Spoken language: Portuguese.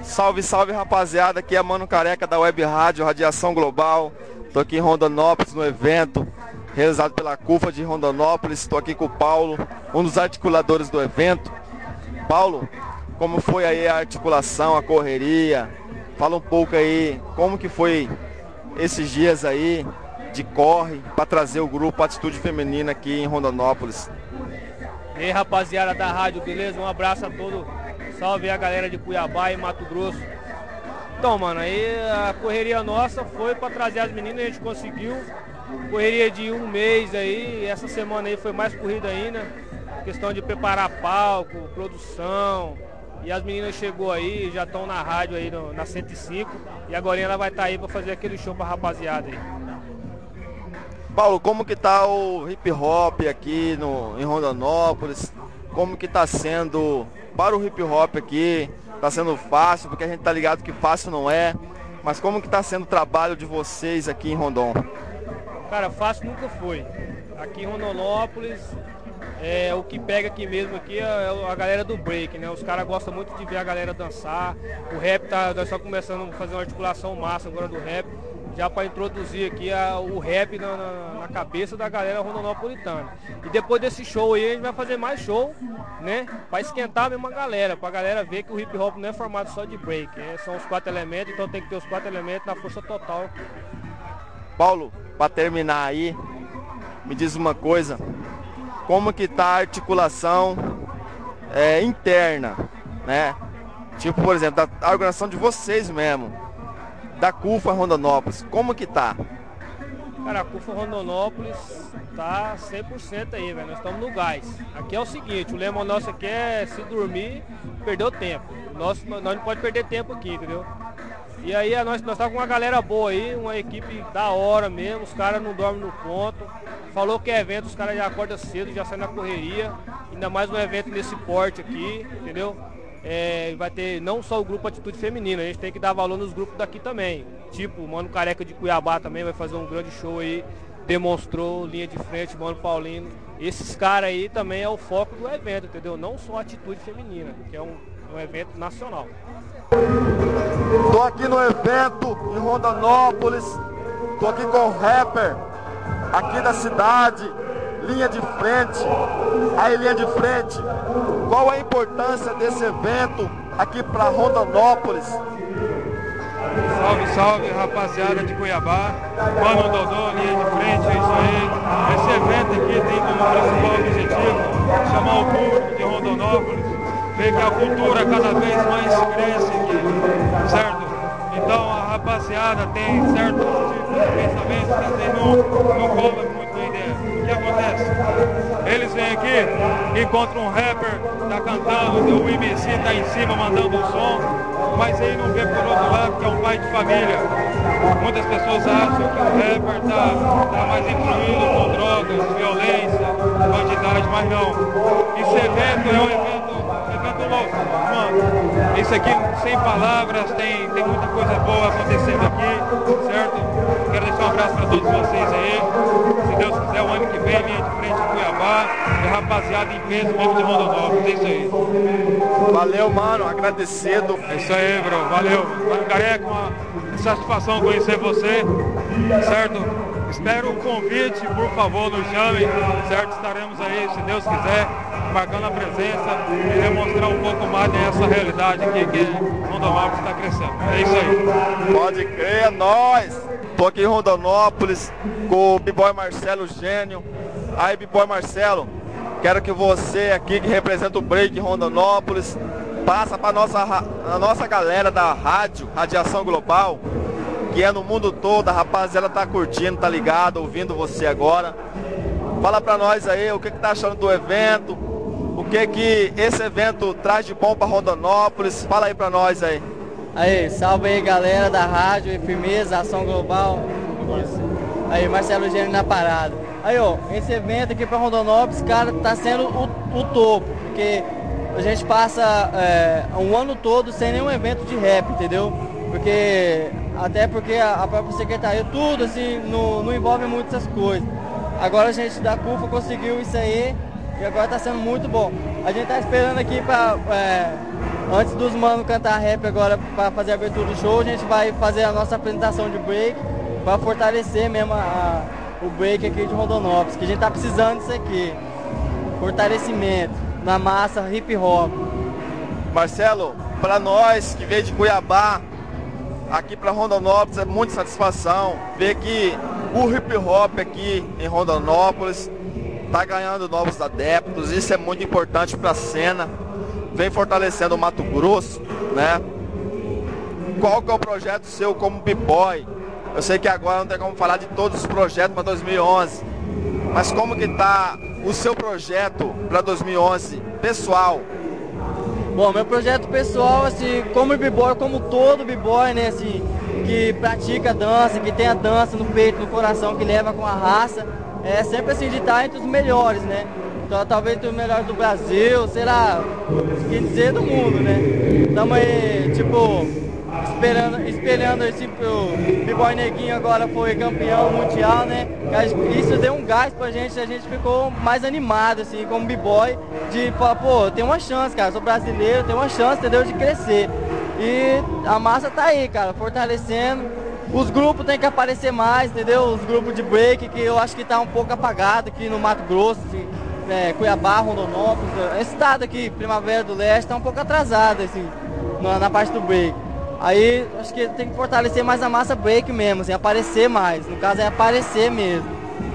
Salve, salve rapaziada, aqui é Mano Careca da Web Rádio Radiação Global. Tô aqui em Rondonópolis no evento realizado pela CUFA de Rondonópolis. Estou aqui com o Paulo, um dos articuladores do evento. Paulo, como foi aí a articulação, a correria? Fala um pouco aí, como que foi esses dias aí de corre para trazer o grupo Atitude Feminina aqui em Rondonópolis? E aí, rapaziada da rádio, beleza? Um abraço a todos. Salve a galera de Cuiabá e Mato Grosso. Então, mano, aí a correria nossa foi para trazer as meninas, a gente conseguiu. Correria de um mês aí, essa semana aí foi mais corrida ainda. Questão de preparar palco, produção. E as meninas chegou aí, já estão na rádio aí na 105. E agora ela vai estar aí para fazer aquele show pra rapaziada aí. Paulo, como que tá o hip hop aqui em Rondonópolis? Como que tá sendo para o hip hop aqui? Tá sendo fácil, porque a gente tá ligado que fácil não é. Mas como que tá sendo o trabalho de vocês aqui em Rondon? Cara, fácil nunca foi. Aqui em Rondonópolis, o que pega aqui mesmo aqui é a galera do break, né? Os caras gostam muito de ver a galera dançar. O rap nós só começando a fazer uma articulação massa agora do rap, já para introduzir aqui o rap na cabeça da galera rondonopolitana. E depois desse show aí, a gente vai fazer mais show, né? Para esquentar mesmo a galera, para a galera ver que o hip hop não é formado só de break, são os 4 elementos, então tem que ter os 4 elementos na força total. Paulo, para terminar aí, me diz uma coisa, como que tá a articulação interna, né? Tipo, por exemplo, a organização de vocês mesmo, da CUFA Rondonópolis, como que tá? Cara, a CUFA Rondonópolis tá 100% aí, velho, nós estamos no gás. Aqui é o seguinte, o lema nosso aqui é se dormir, perdeu tempo. Nós não pode perder tempo aqui, entendeu? E aí nós estamos com uma galera boa aí, uma equipe da hora mesmo, os caras não dormem no ponto. Falou que é evento, os caras já acordam cedo, já saem na correria. Ainda mais um evento nesse porte aqui, entendeu? Vai ter não só o grupo Atitude Feminina, a gente tem que dar valor nos grupos daqui também. Tipo, o Mano Careca de Cuiabá também vai fazer um grande show aí, demonstrou linha de frente, Mano Paulino. Esses caras aí também é o foco do evento, entendeu? Não só a Atitude Feminina, que é um evento nacional. Tô aqui no evento em Rondonópolis, tô aqui com o rapper aqui da cidade, linha de frente. Aí, linha de frente, qual a importância desse evento aqui para Rondonópolis? Salve, salve, rapaziada de Cuiabá, Mano Dodô, linha de frente, é isso aí. Esse evento aqui tem como principal objetivo chamar o público de Rondonópolis, ver que a cultura cada vez mais cresce aqui, certo? Então a rapaziada tem certo tipo de pensamento que não cola muito a ideia. O que acontece? Eles vêm aqui, encontram um rapper, tá cantando, o MC tá em cima mandando um som, mas aí não vê por outro lado que é um pai de família. Muitas pessoas acham que o rapper tá mais influído com drogas, violência, bandidagem, mas não. Esse evento é um evento louco, mano. Isso aqui, sem palavras, tem muita coisa boa acontecendo aqui, certo? Quero deixar um abraço para todos vocês aí. Se Deus quiser, o ano que vem, linha de frente em Cuiabá, e rapaziada em peso mesmo de Rondonópolis, é isso aí. Valeu, mano, agradecido. É isso aí, bro, valeu. Mano Careca, uma satisfação conhecer você, certo? Espero o convite, por favor, nos chamem, certo? Estaremos aí, se Deus quiser, marcando a presença e demonstrar um pouco mais dessa realidade aqui que Rondonópolis está crescendo. É isso aí. Pode crer, é nóis! Tô aqui em Rondonópolis com o B-Boy Marcelo Gênio. Aí, B-Boy Marcelo, quero que você aqui, que representa o break em Rondonópolis, passa para a nossa galera da rádio, Radiação Global, que é no mundo todo, a rapaziada tá curtindo, tá ligado, ouvindo você agora. Fala pra nós aí, o que tá achando do evento, o que esse evento traz de bom pra Rondonópolis, fala aí pra nós aí. Aí, salve aí galera da rádio, firmeza, Ação Global. Aí, Marcelo Gênio na parada. Aí, ó, esse evento aqui pra Rondonópolis, cara, tá sendo o topo, porque a gente passa um ano todo sem nenhum evento de rap, entendeu? Até porque a própria secretaria, tudo assim, não envolve muito essas coisas. Agora a gente da CUFA conseguiu isso aí e agora está sendo muito bom. A gente está esperando aqui para Antes dos manos cantar rap agora para fazer a abertura do show, a gente vai fazer a nossa apresentação de break para fortalecer mesmo o break aqui de Rondonópolis, que a gente tá precisando disso aqui. Fortalecimento na massa hip hop. Marcelo, para nós que veio de Cuiabá, aqui para Rondonópolis é muita satisfação ver que o hip hop aqui em Rondonópolis está ganhando novos adeptos. Isso é muito importante para a cena. Vem fortalecendo o Mato Grosso, né? Qual que é o projeto seu como b-boy? Eu sei que agora não tem como falar de todos os projetos para 2011, mas como que tá o seu projeto para 2011, pessoal? Bom, meu projeto pessoal, assim, como b-boy, como todo b-boy, né, assim, que pratica dança, que tem a dança no peito, no coração, que leva com a raça, é sempre assim de estar entre os melhores, né? Então, talvez entre os melhores do Brasil, sei lá, quem dizer do mundo, né? Estamos aí, tipo, espelhando esse b-boy Neguinho agora foi campeão mundial, né? Isso deu um gás pra gente, a gente ficou mais animado, assim, como b-boy, de falar, pô, tem uma chance, cara, sou brasileiro, tem uma chance, entendeu, de crescer. E a massa tá aí, cara, fortalecendo. Os grupos tem que aparecer mais, entendeu? Os grupos de break, que eu acho que tá um pouco apagado aqui no Mato Grosso, assim, Cuiabá, Rondonópolis, esse estado aqui, Primavera do Leste, tá um pouco atrasado, assim, na parte do break. Aí, acho que tem que fortalecer mais a massa break mesmo, assim, aparecer mais. No caso, é aparecer mesmo.